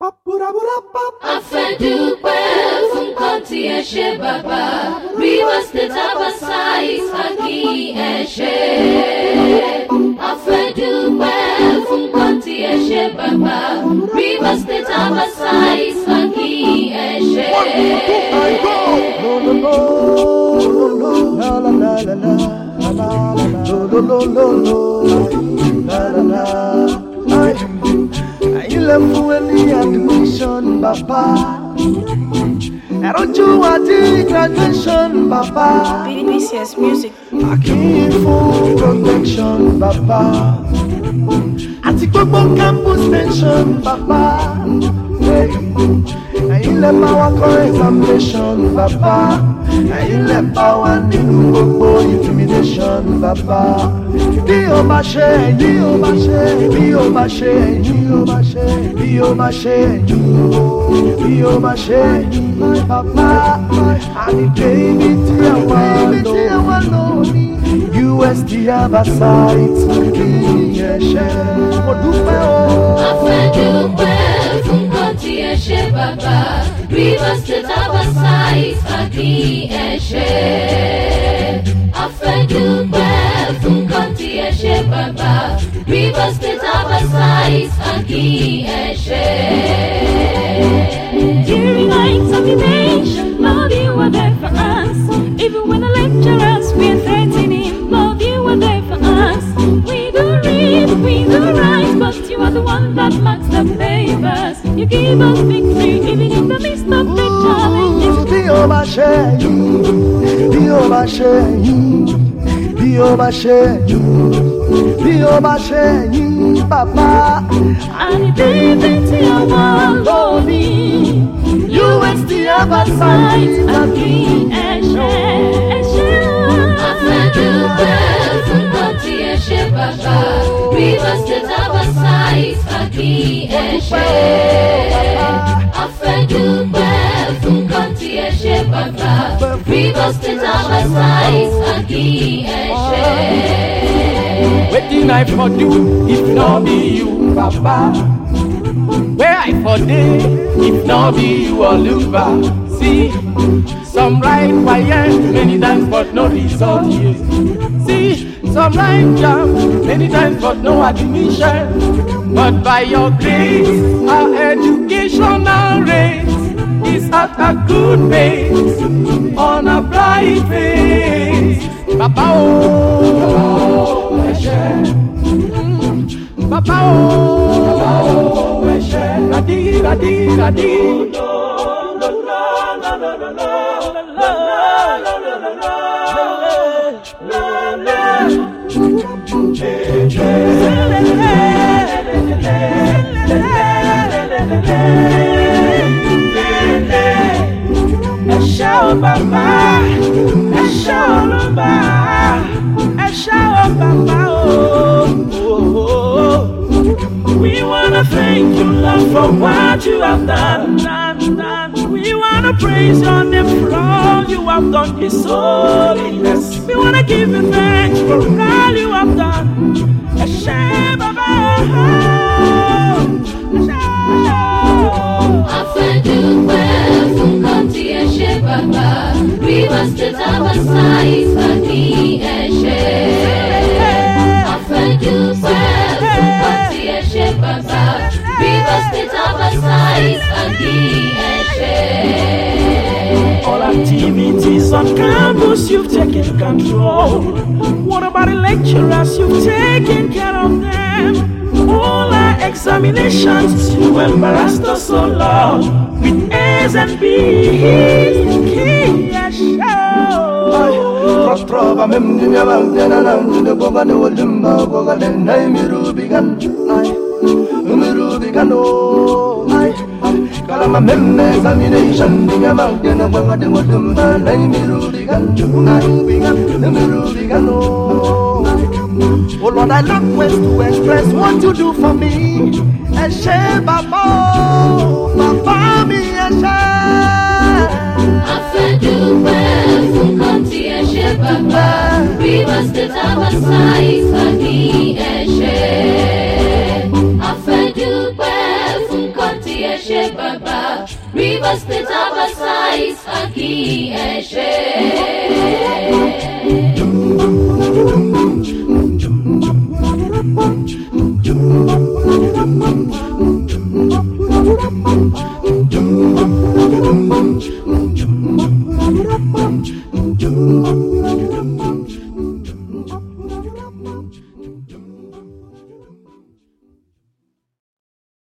Afẹ́dúpẹ́ fún nǹkan tí ẹ ṣe bàbá, Rivers State Oversight àkí ẹ ṣé. Afẹ́dúpẹ́ fún nǹkan tí ẹ ṣe bàbá, Rivers State Oversight àkí ẹ ṣé. Admission, Papa. I don't do a graduation, Papa. BCS Music. I can't full protection, Papa. I take up on campus tension, Papa. Hey, I let my work on examination, Papa. I let power new intimidation, Papa. Be on my share, be on my share, be on my share, be on my share, be on my share, be on my share, my Papa. I need baby to UST Oversight, yeah, share. Afẹ́dúpẹ́ fún nǹkan tí ẹ ṣe bàbá, Rivers State Oversight àkí ẹ ṣé. Afẹ́dúpẹ́ fún nǹkan tí ẹ ṣe bàbá, Rivers State Oversight àkí ẹ ṣé. During our examination, Lord, you were there for us. Even when the lecturers were threatening, Lord, you were there for us. We don't read, we don't write, but you are the one that marks the papers. You give us victory, even in the midst of the challenges. Be on my share, be on my share, be on my share, be on my share, Papa. And David to your world, Lordy. UST Oversight, àkí ẹ ṣé, ẹ ṣé. Afẹ́dúpẹ́ fún nǹkan tí ẹ ṣe bàbá, Rivers State Oversight àkí ẹ ṣé. Afẹ́dúpẹ́ fún nǹkan tí ẹ ṣe bàbá, Rivers State Oversight àkí ẹ ṣé. Wetin I for do if not be you, Papa? Where I for dey if not be you, Oluwa? See, some write wire many times but no result yet. See, some write jam many times but no admission. But by your grace, our educational rate is at a good pace on a bright face. Papa oh, Papa oh, Radi, Radi, Radi. We wanna thank you, Lord, for what you have done. We wanna praise your name for all you have done, His holiness. We wanna give you thanks for all you have done. Afẹ́dúpẹ́ fún nǹkan tí ẹ ṣe bàbá, Rivers State Oversight àkí ẹ ṣé. Afẹ́dúpẹ́ fún nǹkan tí ẹ ṣe bàbá, Rivers State Oversight àkí ẹ ṣé. All activities on campus, you've taken control. What about the lecturers? You've taken care of them. All our examinations, you embarrassed us so long with A's and B's. Prova mem dunya bang dana nang de boga de wolumba boga de nay miru bigan ay miru bigan o ay kalama mem ne examination dunya bang dana boga de wolumba nay miru bigan ay bigan miru bigan o. Oh Lord, I look west to express what you do for me. Eshe baba, baba mi eshe. Afẹ́dúpẹ́ fún nǹkan tí ẹ ṣe bàbá, Rivers State Oversight àkí ẹ ṣé. Afẹ́dúpẹ́ fún nǹkan tí ẹ ẹ̀ṣẹ̀ bàbá Rivers State Oversight àkí ẹ̀ṣẹ̀.